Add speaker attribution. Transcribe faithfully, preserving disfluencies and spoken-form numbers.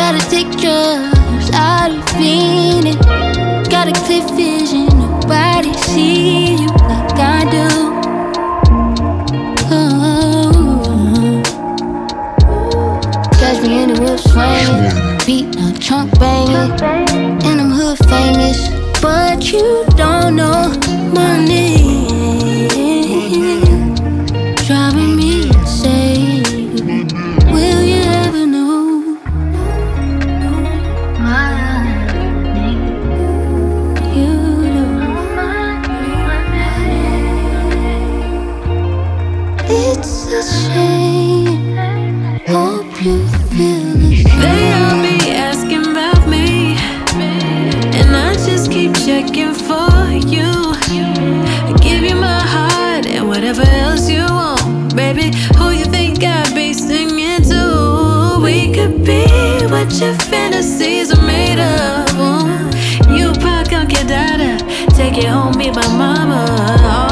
Speaker 1: Gotta take drugs, out of feeling. Got a clear vision, nobody see you like I do. Oh. Catch me in the whip swinging, beat no trunk banging, and I'm hood famous, but you don't know my name. Driving me insane. Will you ever know my name? You know my name. It's a shame. Hope you feel the same.
Speaker 2: They all be asking about me, and I just keep checking for you. I give you my heart and whatever else you want. Baby, who you think I be singing to? We could be what your fantasies are made of. You pack up your data, take it home, meet my mama.